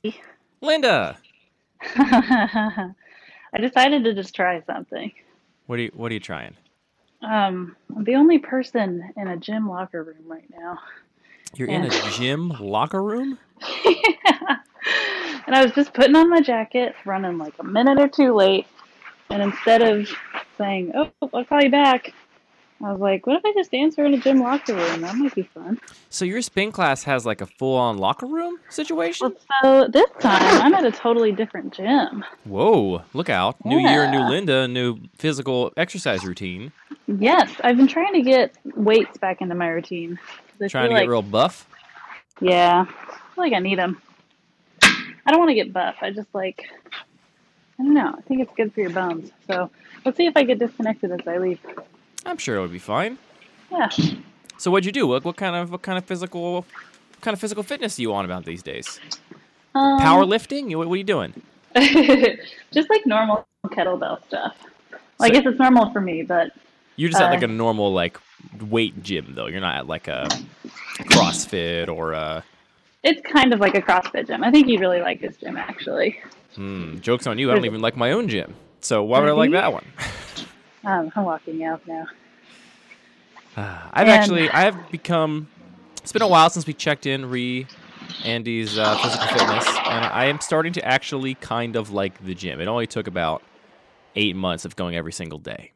Linda. I decided to just try something. What are you trying? I'm the only person in a gym locker room right now. You're in And a gym locker room? yeah. And I was just putting on my jacket, running like a minute or two late, and instead of saying, "Oh, I'll call you back," I was like, "What if I just answer in a gym locker room? That might be fun." So your spin class has like a full-on locker room Well, situation? so this time I'm at a totally different gym. Whoa, look out. New year, new Yeah. Linda, new physical exercise routine. Yes, I've been trying to get weights back into my routine because I Trying feel to get like, real buff? yeah, I feel like I need them. I don't want to get buff. I don't know. I think it's good for your bones. So let's see if I get disconnected as I leave. I'm sure it would be fine. Yeah. So what'd you do? What kind of physical fitness do you on about these days? Um, Powerlifting? What are you doing? just like normal kettlebell stuff. Well, I So guess it's normal for me, but you're just at like uh, a normal like weight gym though. You're not at like a CrossFit or a it's kind of like a CrossFit gym. I think you'd really like this gym, actually. joke's on you. I don't There's, even like my own gym. So why would I like see? that one? I'm walking out now. I've And actually, I've become, it's been a while since we checked in Andy's physical fitness, and I am starting to actually kind of like the gym. It only took about 8 months of going every single day.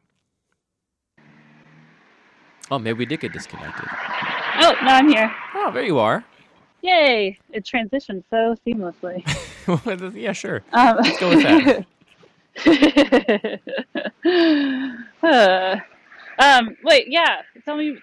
Oh, maybe we did get disconnected. oh, no, I'm here. Oh, there you are. Yay! It transitioned so seamlessly. Yeah, sure. Um, Let's go with that. wait, yeah. Tell me.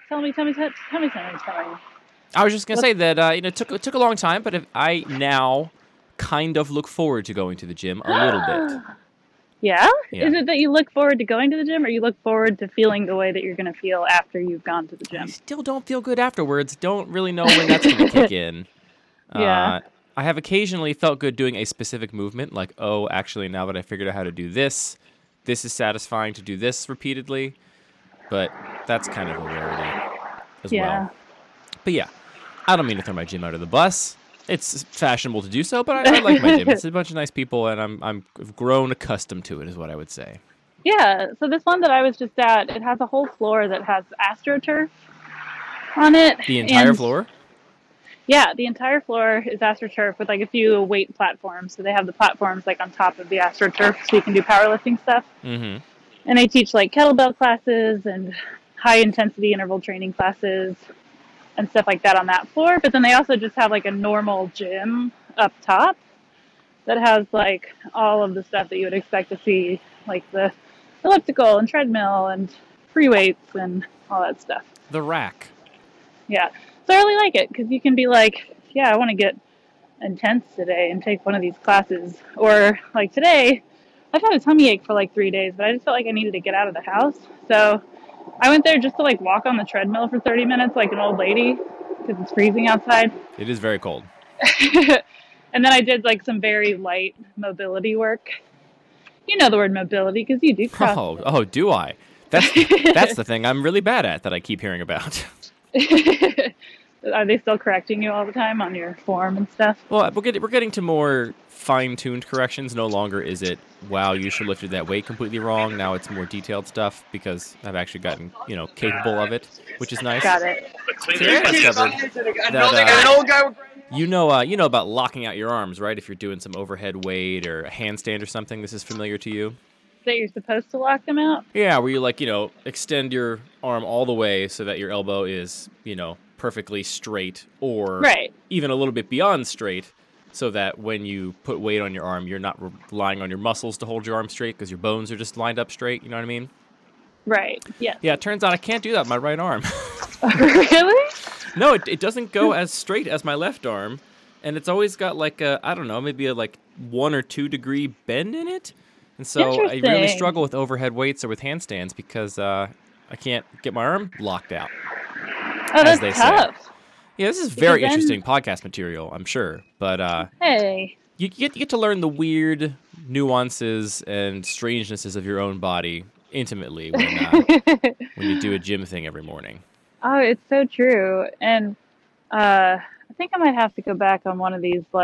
I was just gonna What? say that it took a long time, but I now kind of look forward to going to the gym a little bit. Yeah? Yeah. Is it that you look forward to going to the gym, or you look forward to feeling the way that you're going to feel after you've gone to the I gym? still don't feel good afterwards. Don't really know when that's gonna kick in. Yeah. I have occasionally felt good doing a specific movement, like, oh, actually, now that I figured out how to do this, this is satisfying to do this repeatedly. But that's kind of a rarity as well. Yeah. But yeah, I don't mean to throw my gym out of the bus. It's fashionable to do so, but I like my gym. It's a bunch of nice people, and I've grown accustomed to it, is what I would say. Yeah. So this one that I was just at, it has a whole floor that has AstroTurf on it, The entire and floor? yeah, the entire floor is AstroTurf with like a few weight platforms. So they have the platforms like on top of the AstroTurf, so you can do powerlifting stuff. Mm-hmm. And they teach like kettlebell classes and high intensity interval training classes and stuff like that on that floor. But then they also just have like a normal gym up top that has like all of the stuff that you would expect to see, like the elliptical and treadmill and free weights and all that stuff. The rack. Yeah. So I really like it because you can be like, yeah, I want to get intense today and take one of these classes. Or like today, I've had a tummy ache for like 3 days, but I just felt like I needed to get out of the house. So I went there just to like walk on the treadmill for 30 minutes like an old lady because it's freezing outside. It is very cold. And then I did like some very light mobility work. You know the word mobility because you do CrossFit. Oh, do I? That's the thing I'm really bad at that I keep hearing about. Are they still correcting you all the time on your form and stuff? Well, we're getting to more fine-tuned corrections. No longer is it, wow, you should lifted that weight completely wrong. Now it's more detailed stuff because I've actually gotten, capable of it, which is nice. Got it. Today I discovered that you know about locking out your arms, right? If you're doing some overhead weight or a handstand or something, this is familiar to you. That you're supposed to lock them out? Yeah, where you extend your arm all the way so that your elbow is, perfectly straight or Right. even a little bit beyond straight so that when you put weight on your arm, you're not relying on your muscles to hold your arm straight because your bones are just lined up straight. You know what I mean? Right. Yes. Yeah, it turns out I can't do that with my right arm. Really? No, it doesn't go as straight as my left arm. And it's always got like maybe a 1 or 2 degree bend in it. And so I really struggle with overhead weights or with handstands because I can't get my arm locked out. Oh, that's tough. Say. Yeah, this is very interesting podcast material, I'm sure. But hey, you get to learn the weird nuances and strangenesses of your own body intimately when you do a gym thing every morning. Oh, it's so true. And I think I might have to go back on one of these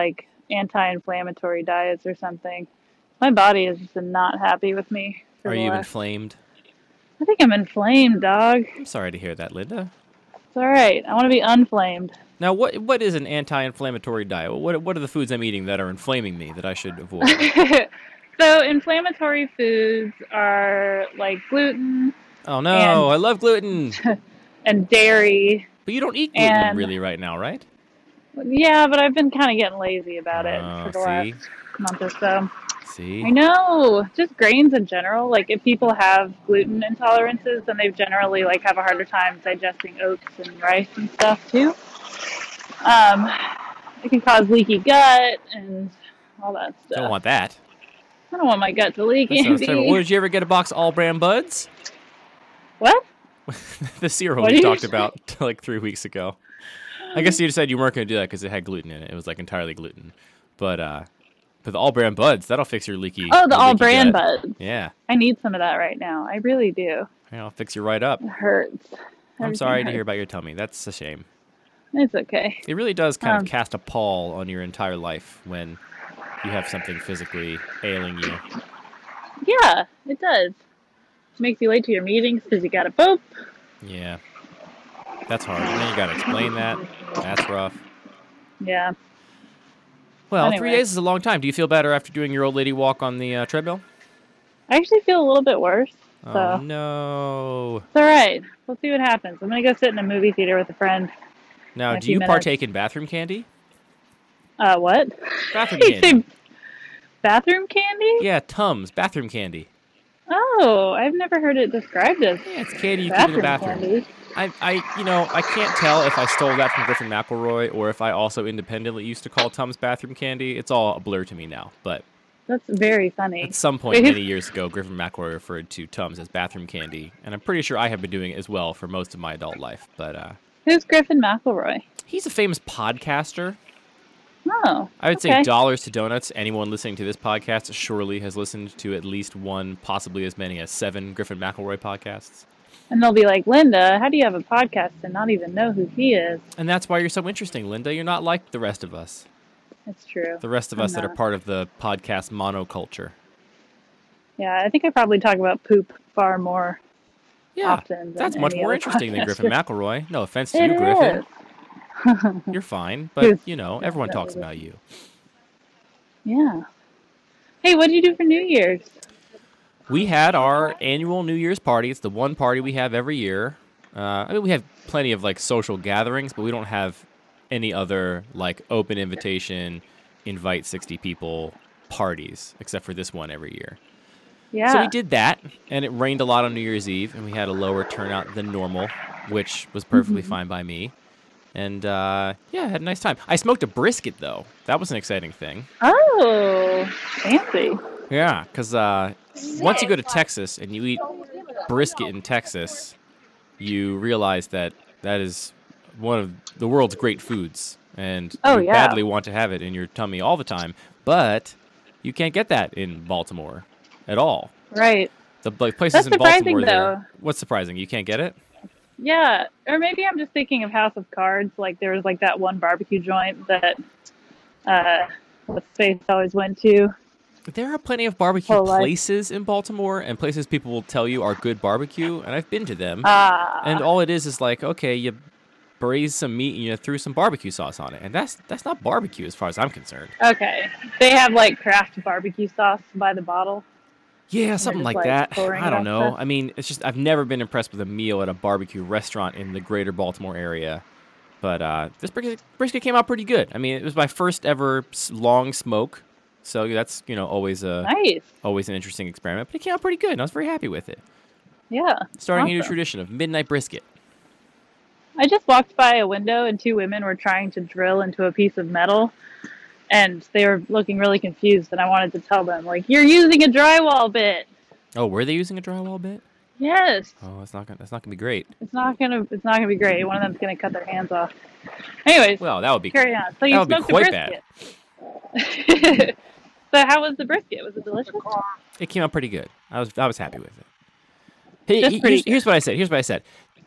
anti-inflammatory diets or something. My body is just not happy with me. Are you inflamed? I think I'm inflamed, dog. I'm sorry to hear that, Linda. It's all right. I want to be unflamed. Now, what is an anti-inflammatory diet? What are the foods I'm eating that are inflaming me that I should avoid? So inflammatory foods are like gluten. Oh no, I love gluten. And dairy. But you don't eat gluten really right now, right? Yeah, but I've been kind of getting lazy about it for the last month or so. See? I know. Just grains in general. Like if people have gluten intolerances, then they generally like have a harder time digesting oats and rice and stuff too. It can cause leaky gut and all that stuff. Don't want that. I don't want my gut to leak, Andy. Well, did you ever get a box of All Brand Buds? What? The cereal we talked about like 3 weeks ago. I guess you said you weren't going to do that because it had gluten in it. It was like entirely gluten. But the All Brand Buds, that'll fix your leaky. Oh, the All Brand Buds. Yeah. I need some of that right now. I really do. Yeah, I'll fix you right up. It hurts. I'm sorry to hear about your tummy. That's a shame. It's okay. It really does kind of cast a pall on your entire life when you have something physically ailing you. Yeah, it does. It makes you late to your meetings because you got to poop. Yeah. That's hard. And then you got to explain that. That's rough. Yeah. Well, anyway. 3 days is a long time. Do you feel better after doing your old lady walk on the treadmill? I actually feel a little bit worse. So. Oh, no. It's all right. We'll see what happens. I'm going to go sit in a movie theater with a friend. Now, do you partake in bathroom candy? What? Bathroom candy. Bathroom candy? Yeah, Tums, bathroom candy. Oh, I've never heard it described as it's candy you keep in the bathroom. Candy. I can't tell if I stole that from Griffin McElroy or if I also independently used to call Tums bathroom candy. It's all a blur to me now, but that's very funny. At some point many years ago, Griffin McElroy referred to Tums as bathroom candy, and I'm pretty sure I have been doing it as well for most of my adult life. But who's Griffin McElroy? He's a famous podcaster. Oh, I would say dollars to donuts. Anyone listening to this podcast surely has listened to at least one, possibly as many as 7 Griffin McElroy podcasts. And they'll be like, Linda, how do you have a podcast and not even know who he is? And that's why you're so interesting, Linda. You're not like the rest of us. That's true. The rest of us that are part of the podcast monoculture. Yeah, I think I probably talk about poop far more often. That's much more interesting than Griffin McElroy. No offense to you, Griffin. You're fine, but, everyone talks about you. Yeah. Hey, what did you do for New Year's? We had our annual New Year's party. It's the one party we have every year. We have plenty of, social gatherings, but we don't have any other, open invitation, invite 60 people parties, except for this one every year. Yeah. So we did that, and it rained a lot on New Year's Eve, and we had a lower turnout than normal, which was perfectly fine by me. And, I had a nice time. I smoked a brisket, though. That was an exciting thing. Oh, fancy. Yeah, because once you go to Texas and you eat brisket in Texas, you realize that is one of the world's great foods. And you badly want to have it in your tummy all the time. But you can't get that in Baltimore at all. Right. The places in Baltimore there. What's surprising? You can't get it? Yeah, or maybe I'm just thinking of House of Cards. There was that one barbecue joint that what's face always went to. There are plenty of barbecue places in Baltimore and places people will tell you are good barbecue, and I've been to them. And all it is okay, you braise some meat and you threw some barbecue sauce on it, and that's not barbecue as far as I'm concerned. Okay, they have Kraft barbecue sauce by the bottle. Yeah, something like that. I don't know. Stuff. I mean, it's just I've never been impressed with a meal at a barbecue restaurant in the greater Baltimore area. But this brisket came out pretty good. I mean, it was my first ever long smoke, so that's always an interesting experiment. But it came out pretty good, and I was very happy with it. Yeah, starting a new tradition of midnight brisket. I just walked by a window, and 2 women were trying to drill into a piece of metal. And they were looking really confused, and I wanted to tell them, you're using a drywall bit. Oh, were they using a drywall bit? Yes. Oh, that's not gonna be great. It's not gonna be great. One of them's gonna cut their hands off. Anyways. Well, that would be carry on. So you smoked a brisket. So how was the brisket? Was it delicious? It came out pretty good. I was happy with it. Hey, here's what I said.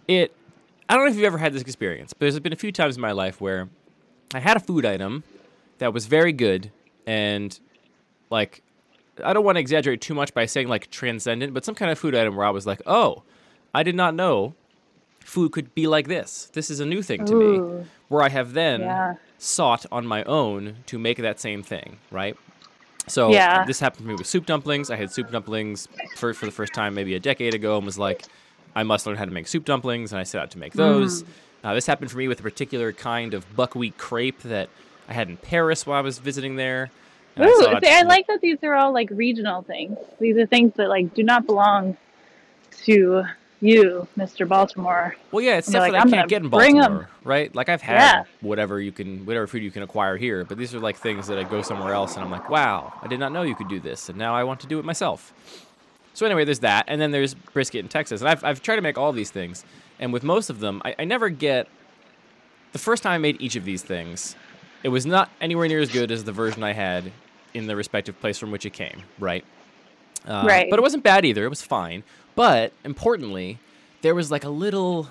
I don't know if you've ever had this experience, but there's been a few times in my life where I had a food item that was very good, and like, I don't want to exaggerate too much by saying like transcendent, but some kind of food item where I was like, oh, I did not know food could be like this. This is a new thing to me, where I have then sought on my own to make that same thing, right? So this happened to me with soup dumplings. I had soup dumplings for the first time maybe a decade ago and was like, I must learn how to make soup dumplings, and I set out to make those. This happened for me with a particular kind of buckwheat crepe that I had in Paris while I was visiting there. I like that these are all like regional things. These are things that like do not belong to you, Mr. Baltimore. Well, yeah, it's stuff that I can't get in Baltimore, right? Like I've had whatever food you can acquire here, but these are like things that I go somewhere else and I'm like, wow, I did not know you could do this, and now I want to do it myself. So anyway, there's that, and then there's brisket in Texas, and I've tried to make all these things, and with most of them, I never get. The first time I made each of these things, it was not anywhere near as good as the version I had in the respective place from which it came, right? But it wasn't bad either. It was fine. But importantly, there was like a little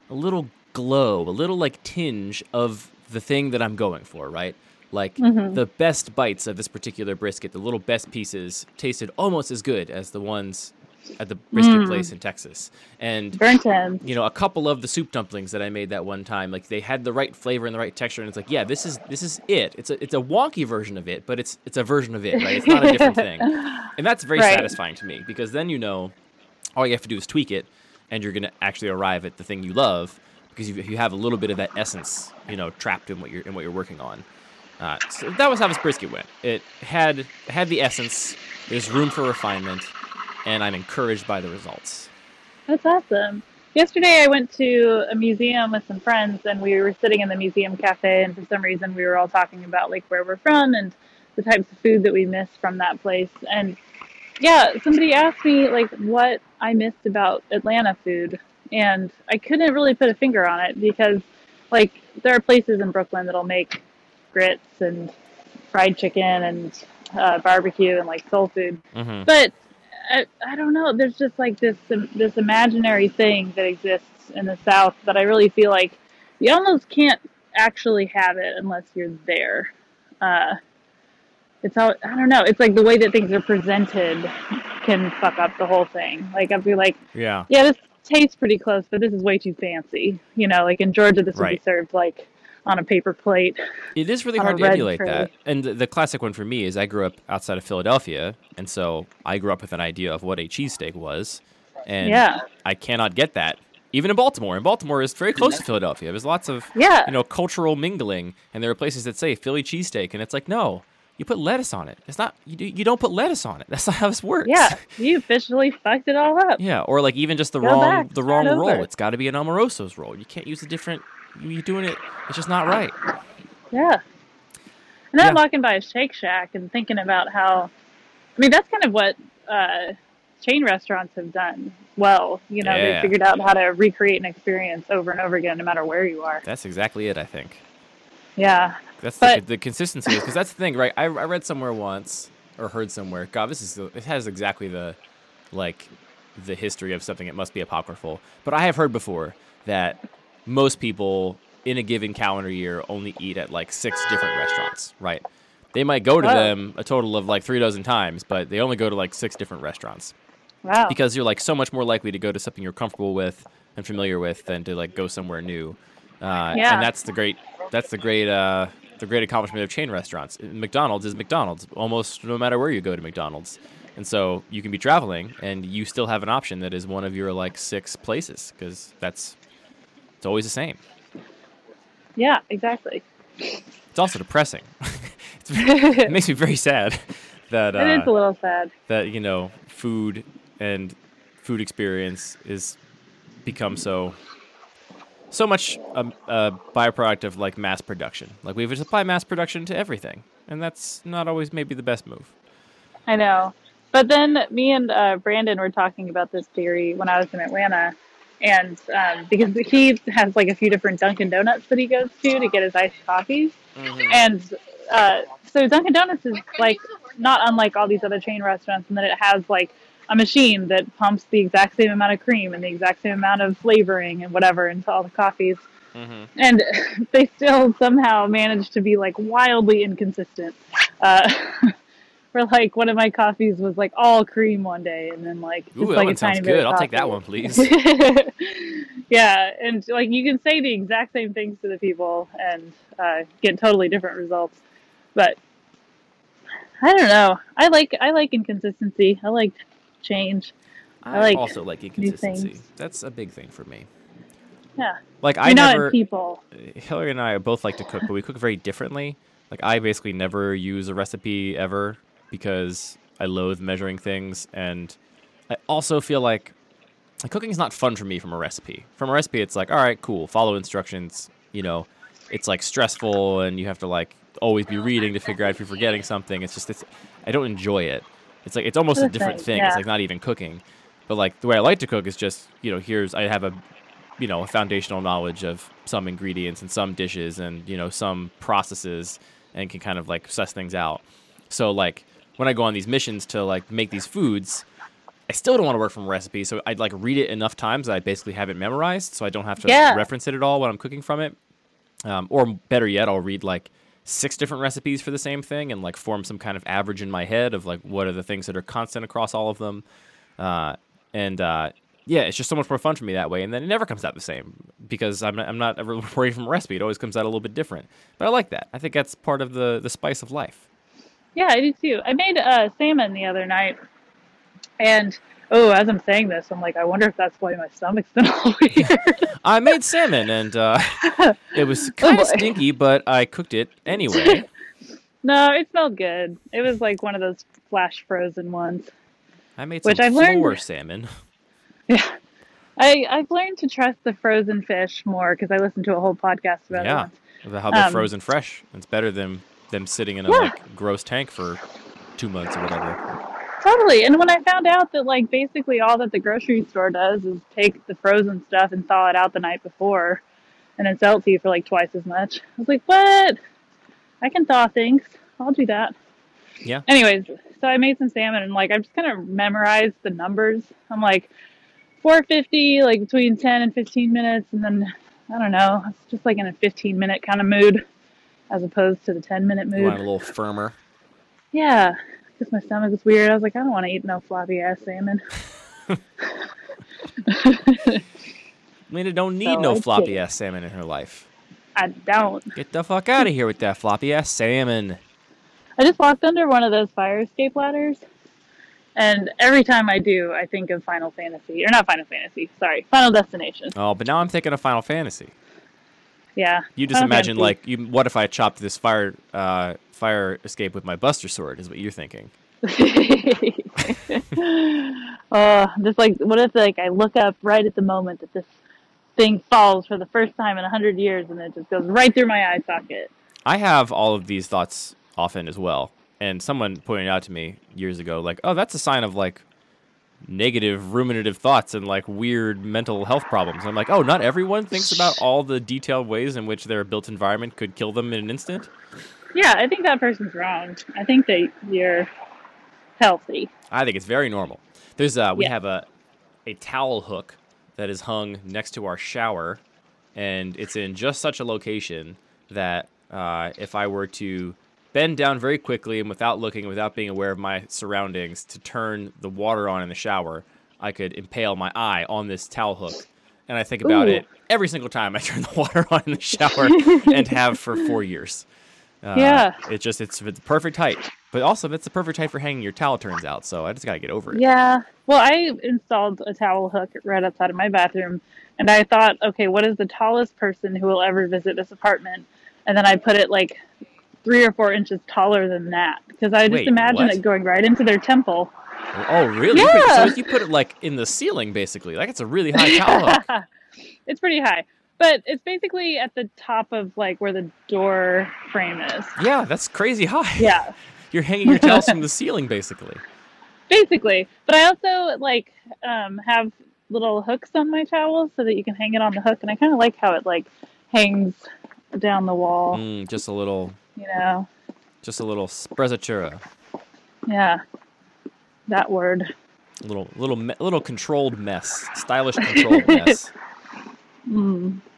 glow, a little like tinge of the thing that I'm going for, right? Like the best bites of this particular brisket, the little best pieces tasted almost as good as the ones at the brisket place in Texas. And burnt ends. You know, a couple of the soup dumplings that I made that one time, like they had the right flavor and the right texture, and it's like, yeah, this is it. It's a wonky version of it, but it's a version of it, right? It's not a different thing. And that's very satisfying to me, because then you know all you have to do is tweak it and you're going to actually arrive at the thing you love, because you have a little bit of that essence, you know, trapped in what you're working on. So that was how this brisket went. It had the essence. There's room for refinement, and I'm encouraged by the results. That's awesome. Yesterday I went to a museum with some friends, and we were sitting in the museum cafe, and for some reason we were all talking about like where we're from and the types of food that we miss from that place. And yeah, somebody asked me like what I missed about Atlanta food, and I couldn't really put a finger on it, because like there are places in Brooklyn that'll make grits and fried chicken and barbecue and like soul food, but I don't know. There's just like this imaginary thing that exists in the South that I really feel like you almost can't actually have it unless you're there. It's all, I don't know. It's like the way that things are presented can fuck up the whole thing. Like I'd be like, yeah, this tastes pretty close, but this is way too fancy. You know, like in Georgia, this would be served like on a paper plate. It is really hard to emulate that. And the classic one for me is I grew up outside of Philadelphia, and so I grew up with an idea of what a cheesesteak was, and I cannot get that. Even in Baltimore. And Baltimore is very close to Philadelphia. There's lots of cultural mingling, and there are places that say Philly cheesesteak, and it's like, no, you put lettuce on it. It's not, you don't put lettuce on it. That's not how this works. Yeah, you officially fucked it all up. Yeah, or like even just the wrong roll. It's got to be an Amoroso's roll. You can't use a different. You're doing it. It's just not right. Yeah. And I'm walking by a Shake Shack and thinking about how, I mean, that's kind of what chain restaurants have done well. You know, they figured out how to recreate an experience over and over again, no matter where you are. That's exactly it, I think. Yeah. That's the consistency, because that's the thing, right? I read somewhere once, or heard somewhere, God, it has exactly the history of something. It must be apocryphal. But I have heard before that most people in a given calendar year only eat at like 6 different restaurants, right? They might go to them a total of like 36 times, but they only go to like 6 different restaurants. Wow. Because you're like so much more likely to go to something you're comfortable with and familiar with than to like go somewhere new. And that's the great accomplishment of chain restaurants. McDonald's is McDonald's almost no matter where you go to McDonald's. And so you can be traveling and you still have an option that is one of your like 6 places, because it's always the same. Yeah, exactly. It's also depressing. It makes me very sad that it is a little sad that, you know, food and food experience is become so much a byproduct of like mass production. Like we've just applied mass production to everything, and that's not always maybe the best move. I know. But then me and Brandon were talking about this theory when I was in Atlanta. And because he has like a few different Dunkin' Donuts that he goes to get his iced coffees. And so Dunkin' Donuts is like not unlike all these other chain restaurants, in that it has like a machine that pumps the exact same amount of cream and the exact same amount of flavoring and whatever into all the coffees. And they still somehow manage to be like wildly inconsistent. Uh, for like one of my coffees was like all cream one day, and then like Ooh, just that like a one sounds tiny bit good. of I'll take coffee. that one, please. Yeah, and like you can say the exact same things to the people and get totally different results. But I don't know. I like inconsistency. I like change. I I like also like new inconsistency. things. That's a big thing for me. Yeah, Like you're not at people. Hillary and I both like to cook, but we cook very differently. Like I basically never use a recipe ever because I loathe measuring things, and I also feel like cooking is not fun for me from a recipe. From a recipe, it's like, all right, cool, follow instructions. It's like stressful, and you have to like always be reading to figure out if you're forgetting something. I don't enjoy it. It's like it's almost a The different thing, thing. It's yeah, like not even cooking, but like the way I like to cook is just I have a foundational knowledge of some ingredients and some dishes and some processes, and can kind of like suss things out. So like when I go on these missions to like make these foods, I still don't want to work from a recipe, so I'd like read it enough times that I basically have it memorized, so I don't have to yeah, reference it at all when I'm cooking from it. Or better yet, I'll read like 6 different recipes for the same thing and like form some kind of average in my head of like what are the things that are constant across all of them. And Yeah, it's just so much more fun for me that way. And then it never comes out the same because I'm not ever worried from a recipe. It always comes out a little bit different. But I like that. I think that's part of the spice of life. yeah. I do too. I made salmon the other night, and oh, as I'm saying this, I'm like, I wonder if that's why my stomach's been all weird. I made salmon, and it was Oh kind of boy. stinky, but I cooked it anyway. No, it smelled good. It was like one of those flash frozen ones, I made some which I've learned. floor salmon. Yeah, I've learned to trust the frozen fish more because I listened to a whole podcast about it Yeah, once. about how they're Um, frozen fresh. It's better than them sitting in a yeah, like gross tank for 2 months or whatever. totally. And when I found out that like basically all that the grocery store does is take the frozen stuff and thaw it out the night before, and then sell it to you for like twice as much, I was like, what? I can thaw things. I'll do that. Yeah. Anyways, so I made some salmon and like I just kind of memorized the numbers. I'm like 450, like between 10 and 15 minutes, and then I don't know, it's just like in a 15-minute kind of mood as opposed to the 10-minute You want mood. it a little firmer. Yeah, because my stomach was weird. I was like, I don't want to eat no floppy ass salmon. Lena don't need So no I floppy did. ass salmon in her life. I don't. Get the fuck out of here with that floppy ass salmon. I just walked under one of those fire escape ladders, and every time I do, I think of Final Fantasy. Or not Final Fantasy, sorry, Final Destination. Oh, but now I'm thinking of Final Fantasy. Yeah. You just Final imagine Fantasy. like what if I chopped this fire escape with my Buster Sword? Is what you're thinking. Oh, just like, what if like I look up right at the moment that this thing falls for the first time in 100 years and it just goes right through my eye socket? I have all of these thoughts often as well. And someone pointed out to me years ago, like, oh, that's a sign of like negative ruminative thoughts and like weird mental health problems. I'm like, oh, not everyone thinks about all the detailed ways in which their built environment could kill them in an instant. Yeah, I think that person's wrong. I think that you're healthy. I think it's very normal. We Yeah. have a towel hook that is hung next to our shower, and it's in just such a location that if I were to bend down very quickly and without looking, without being aware of my surroundings, to turn the water on in the shower, I could impale my eye on this towel hook. And I think about Ooh. it every single time I turn the water on in the shower, and have for 4 years. Yeah. It's the perfect height, but also it's the perfect height for hanging your towel. Turns out, so I just gotta get over it. Yeah. Well, I installed a towel hook right outside of my bathroom, and I thought, okay, what is the tallest person who will ever visit this apartment? And then I put it like 3 or 4 inches taller than that because I just Wait, imagine what? it going right into their temple. Oh, really? Yeah. So you put it like in the ceiling, basically. Like it's a really high towel hook. It's pretty high, but it's basically at the top of like where the door frame is. Yeah, that's crazy high. Yeah. You're hanging your towels from the ceiling, basically. Basically, but I also like have little hooks on my towels so that you can hang it on the hook, and I kind of like how it like hangs down the wall. Just a little sprezzatura. Yeah, that word. Little controlled mess. Stylish controlled mess.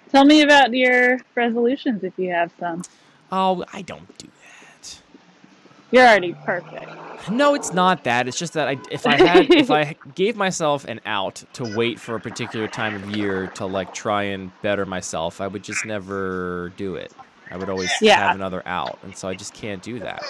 Tell me about your resolutions if you have some. Oh, I don't do that. You're already perfect. No, it's not that. It's just that if I gave myself an out to wait for a particular time of year to like try and better myself, I would just never do it. I would always have another out, and so I just can't do that.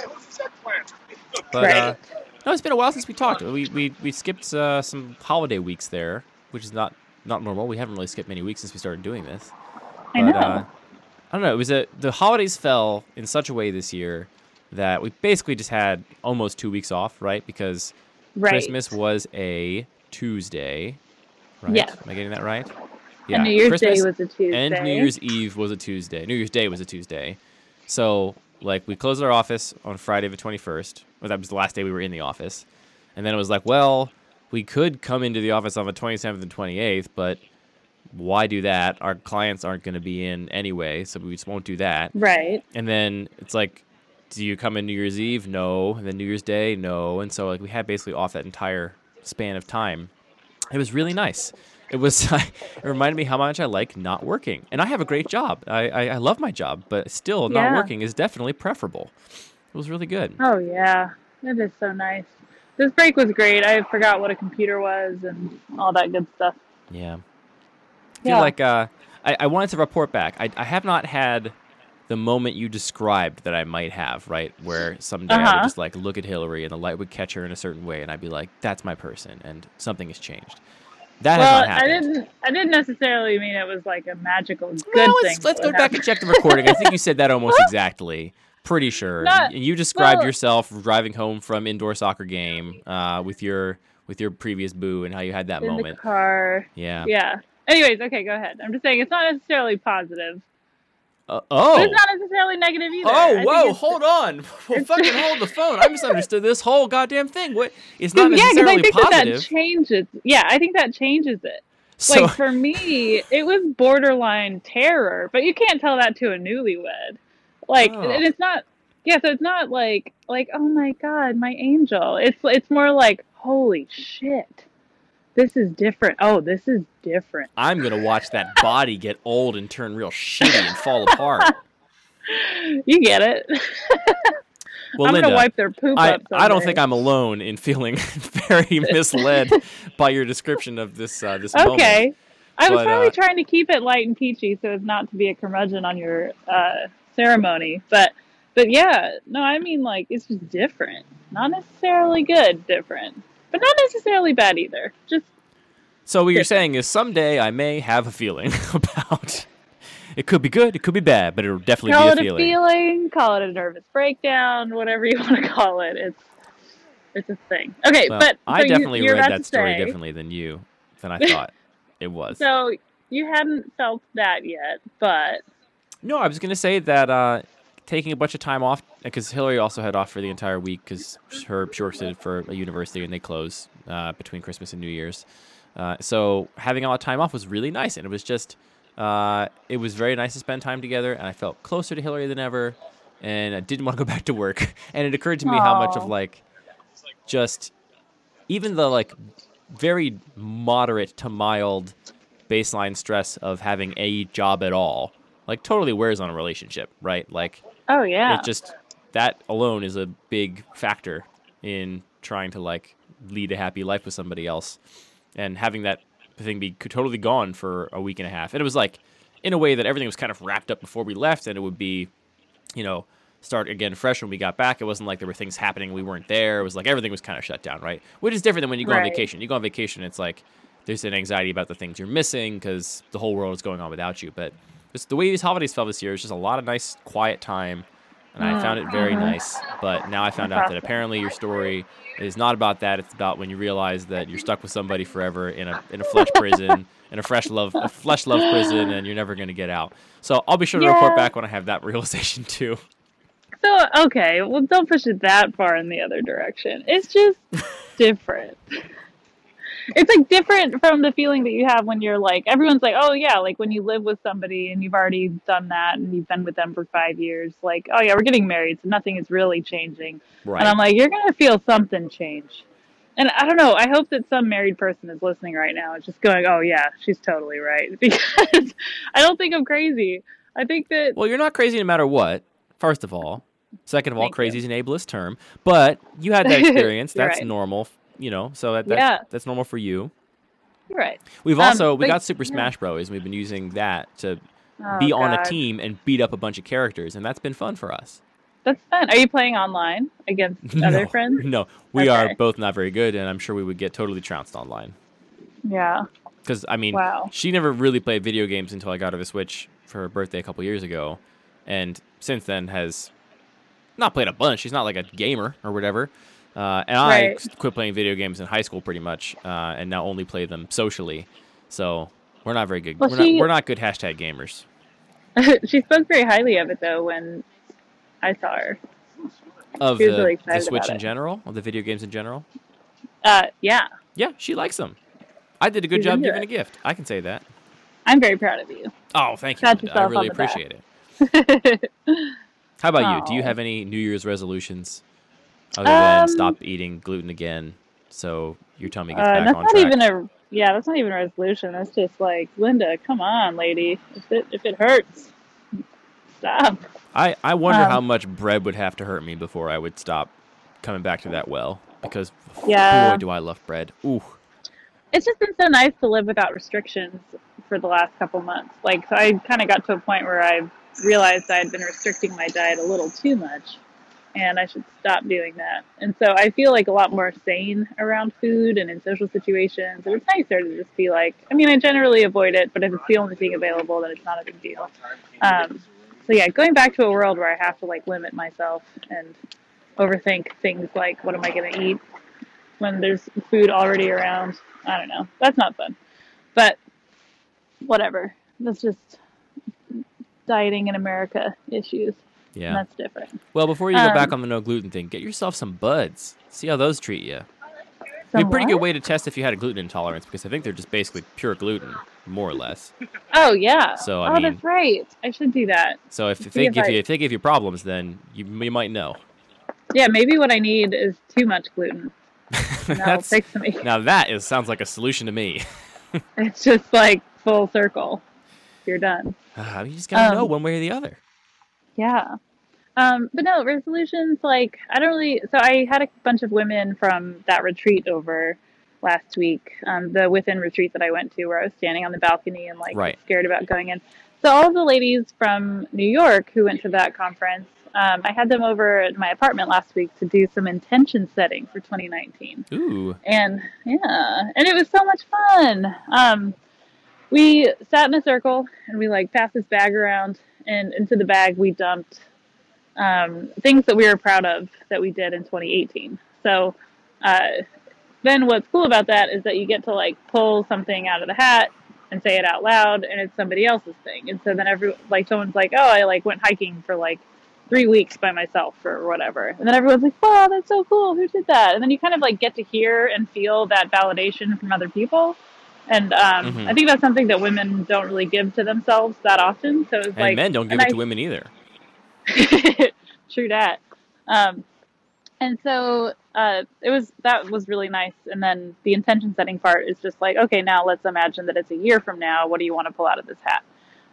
But no, it's been a while since we talked. We skipped some holiday weeks there, which is not normal. We haven't really skipped many weeks since we started doing this. I know. I don't know. It was the holidays fell in such a way this year that we basically just had almost 2 weeks off, right? Because Christmas was a Tuesday, right? Yeah. Am I getting that right? Yeah. And New Year's Christmas Day was a Tuesday. And New Year's Eve was a Tuesday. New Year's Day was a Tuesday. So, like, we closed our office on Friday the 21st. Well, that was the last day we were in the office. And then it was like, well, we could come into the office on the 27th and 28th, but why do that? Our clients aren't going to be in anyway, so we just won't do that. Right. And then it's like, do you come in New Year's Eve? No. And then New Year's Day? No. And so like we had basically off that entire span of time. It was really nice. It reminded me how much I like not working. And I have a great job. I love my job, but still not working is definitely preferable. It was really good. Oh, yeah. It is so nice. This break was great. I forgot what a computer was and all that good stuff. Yeah. I feel like I wanted to report back. I have not had the moment you described that I might have, right? Where someday I would just like look at Hillary and the light would catch her in a certain way and I'd be like, that's my person and something has changed. That has not happened. I didn't necessarily mean it was like a magical good thing. Let's go back and check the recording. I think you said that almost exactly. Pretty sure. You described yourself driving home from indoor soccer game with your previous boo and how you had that moment. In the car. Yeah. Yeah. Anyways, okay, go ahead. I'm just saying it's not necessarily positive. But it's not necessarily negative either. Oh, whoa, hold on. Well, fucking hold the phone. I misunderstood this whole goddamn thing. What? It's not necessarily positive. That changes. Yeah, I think that changes it. So, like, for me, it was borderline terror, but you can't tell that to a newlywed. Like, and it's not, so it's not like, oh my God, my angel. It's more like, holy shit. This is different. Oh, this is different. I'm going to watch that body get old and turn real shitty and fall apart. You get it. Well, I'm Linda, going to wipe their poop up someday. I don't think I'm alone in feeling very misled by your description of this moment. Okay. I was probably trying to keep it light and peachy so as not to be a curmudgeon on your ceremony. But yeah, no, I mean, like, it's just different. Not necessarily good, different. But not necessarily bad either. Just so what you're saying is someday I may have a feeling about it. Could be good, it could be bad, but it'll definitely be a feeling. Call it a feeling, call it a nervous breakdown, whatever you want to call it. It's a thing. Okay, well, but I definitely read that story differently than I thought it was. So you hadn't felt that yet, but no, I was going to say that taking a bunch of time off, because Hillary also had off for the entire week because she works for a university and they close between Christmas and New Year's. So having a lot of time off was really nice, and it was just it was very nice to spend time together, and I felt closer to Hillary than ever, and I didn't want to go back to work. And it occurred to me how much of like just even the like very moderate to mild baseline stress of having a job at all like totally wears on a relationship, right? Like, oh yeah, it just that alone is a big factor in trying to like lead a happy life with somebody else, and having that thing be totally gone for a week and a half. And it was like in a way that everything was kind of wrapped up before we left, and it would be, start again fresh when we got back. It wasn't like there were things happening we weren't there. It was like everything was kind of shut down, right? Which is different than when you go on vacation. You go on vacation, it's like there's an anxiety about the things you're missing because the whole world is going on without you. But just the way these holidays fell this year is just a lot of nice, quiet time, and I found it very nice. But now I found out that apparently your story is not about that. It's about when you realize that you're stuck with somebody forever in a flesh prison, in a flesh love prison, and you're never going to get out. So I'll be sure to report back when I have that realization too. So, okay, well, don't push it that far in the other direction. It's just different. It's like different from the feeling that you have when you're like, everyone's like, oh yeah, like when you live with somebody and you've already done that and you've been with them for 5 years, like, oh yeah, we're getting married, so nothing is really changing. Right. And I'm like, you're going to feel something change. And I don't know, I hope that some married person is listening right now and just going, oh yeah, she's totally right. Because I don't think I'm crazy. I think that... Well, you're not crazy no matter what, first of all. Second of all, Thank crazy you. is an ableist term. But you had that experience. You're That's right. normal, so Yeah, that's normal for you. you're right. We But got Super yeah. Smash Bros. And we've been using that to Oh be on a God. team and beat up a bunch of characters, and that's been fun for us. That's fun. Are you playing online against other No, friends? no. We are Okay. both not very good, and I'm sure we would get totally trounced online. Yeah. Because, I mean, Wow. she never really played video games until I got her the Switch for her birthday a couple years ago. And since then has not played a bunch. She's not like a gamer or whatever. And I Right. quit playing video games in high school pretty much, and now only play them socially. So we're not very good. Well, We're not good hashtag gamers. she spoke very highly of it though when I saw her. Of She was really the excited Switch about in it. general, of the video games in general. Yeah. Yeah, she likes them. I did a good She's job into giving it. a gift. I can say that. I'm very proud of you. Oh, thank you, Pat Linda. I yourself really on the back. appreciate it. How about you? Do you Oh. have any New Year's resolutions other than Um. stop eating gluten again so your tummy gets back That's on not track? even a. Yeah, that's not even a resolution. That's just like, Linda, come on, lady. If it hurts, stop. I wonder how Um. much bread would have to hurt me before I would stop coming back to that well. Because, boy, Yeah. do I love bread. Ooh. It's just been so nice to live without restrictions for the last couple months. Like, so I kind of got to a point where I realized I had been restricting my diet a little too much, and I should stop doing that. And so I feel like a lot more sane around food and in social situations. And it's nicer to just be like, I mean, I generally avoid it, but if it's the only thing available, then it's not a big deal. So yeah, going back to a world where I have to like limit myself and overthink things like, what am I going to eat when there's food already around? I don't know. That's not fun. But whatever. That's just dieting in America issues. And Yeah. that's different. Well, before you go back Um, on the no gluten thing, get yourself some buds. See how those treat you. It'd be a pretty Somewhat? good way to test if you had a gluten intolerance because I think they're just basically pure gluten, more or less. Oh yeah. So, I Oh, mean, that's right. I should do that. so if See they if give I- you problems, then you might know. Yeah, maybe what I need is too much gluten. That'll fix me. Now sounds like a solution to me. It's just like full circle. You're done. You just gotta know Um, one way or the other. Yeah. But no, resolutions, like, I don't really. So I had a bunch of women from that retreat over last week, the within retreat that I went to, where I was standing on the balcony and like Right. scared about going in. So all of the ladies from New York who went to that conference, I had them over at my apartment last week to do some intention setting for 2019. Ooh. And yeah, and it was so much fun. We sat in a circle and we like passed this bag around, and into the bag we dumped things that we were proud of that we did in 2018. So then what's cool about that is that you get to like pull something out of the hat and say it out loud, and it's somebody else's thing. And so then someone's like, oh, I like went hiking for like 3 weeks by myself or whatever. And then everyone's like, wow, that's so cool. Who did that? And then you kind of like get to hear and feel that validation from other people. And I think that's something that women don't really give to themselves that often. So it's And like, men don't give it to women either. True that. And so that was really nice. And then the intention setting part is just like, okay, now let's imagine that it's a year from now. What do you want to pull out of this hat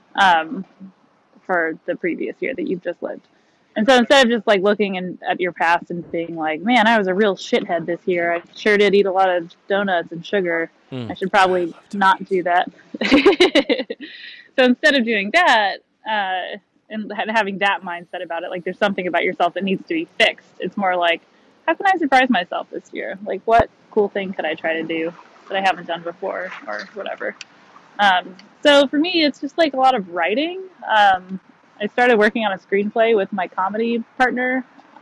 for the previous year that you've just lived? And so instead of just like looking at your past and being like, man, I was a real shithead this year. I sure did eat a lot of donuts and sugar. I should probably not do that. So instead of doing that, and having that mindset about it, like there's something about yourself that needs to be fixed. It's more like, how can I surprise myself this year? Like, what cool thing could I try to do that I haven't done before or whatever? So for me, it's just like a lot of writing. I started working on a screenplay with my comedy partner.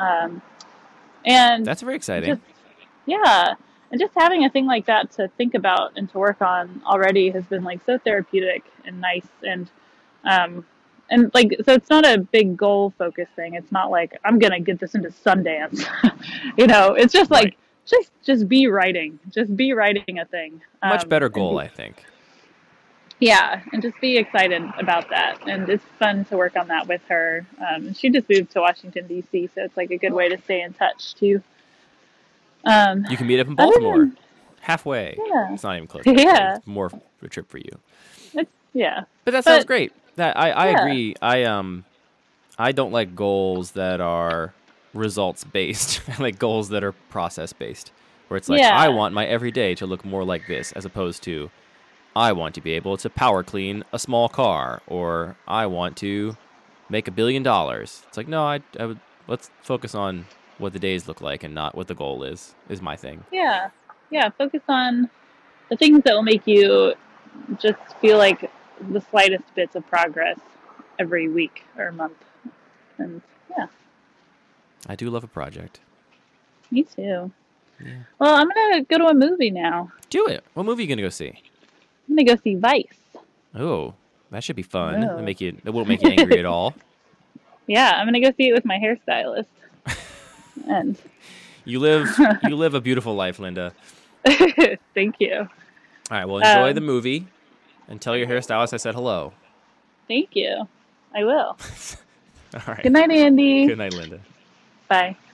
And That's very exciting. yeah. And just having a thing like that to think about and to work on already has been like so therapeutic and nice. And like, so it's not a big goal focused thing. It's not like I'm going to get this into Sundance, it's just like, just be writing a thing. Much better goal, I think. Yeah, and just be excited about that. And it's fun to work on that with her. She just moved to Washington, D.C., so it's like a good way to stay in touch, too. You can meet up in other Baltimore. than- Halfway. Yeah. It's not even close. Yeah. It's more of a trip for you. Yeah. But that sounds great. I Yeah. agree. I don't like goals that are results based. I like goals that are process based. Where it's like, Yeah. I want my everyday to look more like this, as opposed to I want to be able to power clean a small car, or I want to make $1 billion. It's like, no, I would, let's focus on what the days look like and not what the goal is my thing. Yeah. Yeah. Focus on the things that will make you just feel like the slightest bits of progress every week or month. And yeah. I do love a project. Me too. Yeah. Well, I'm going to go to a movie now. Do it. What movie are you going to go see? I'm going to go see Vice. Oh, that should be fun. Oh. It won't make you angry at all. Yeah, I'm going to go see it with my hairstylist. And You live a beautiful life, Linda. thank you. All right, well, enjoy the movie and tell your hairstylist I said hello. Thank you. I will. All right. Good night, Andy. Good night, Linda. Bye.